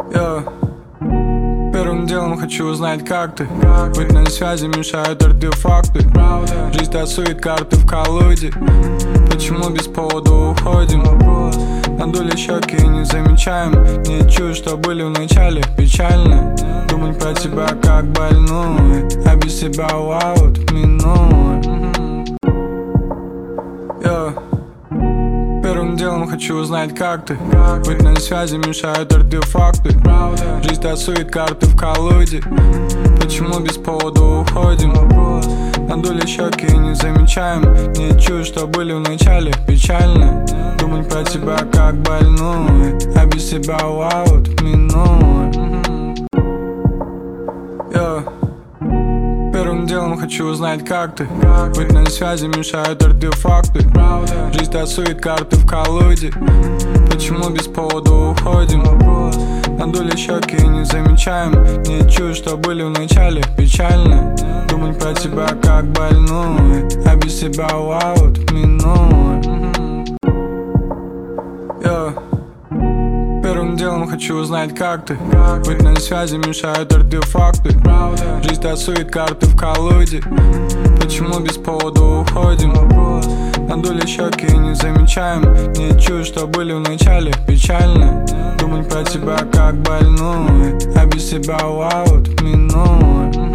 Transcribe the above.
Я первым делом хочу узнать, как ты. Быть на связи мешают артефакты. Жизнь тасует карты в колоде. Почему без повода уходим? Надули щеки и не замечаем. Не чую, что были в начале печально. Думать про тебя как больную, а без себя вау, минует. Я первым делом хочу узнать, как ты. Быть на связи мешают артефакты. Жизнь тасует карты в колоде. Почему без повода уходим? Надули щеки и не замечаем. Не чую, что были в начале печально. Думать про тебя как больную, а без себя вау, минует. Я первым делом хочу узнать, как ты. Быть на связи мешают артефакты. Жизнь тасует карты в колоде. Почему без повода уходим? Надули щеки и не замечаем. Не чую, что были в начале печально. Думать про тебя как больную, а без себя вау, минует. Я первым делом хочу узнать, как ты. Быть на связи мешают артефакты. Жизнь тасует карты в колоде. Почему без повода уходим? Надули щеки и не замечаем. Не чую, что были в начале печально. Думать про тебя как больную, а без себя вау, минует.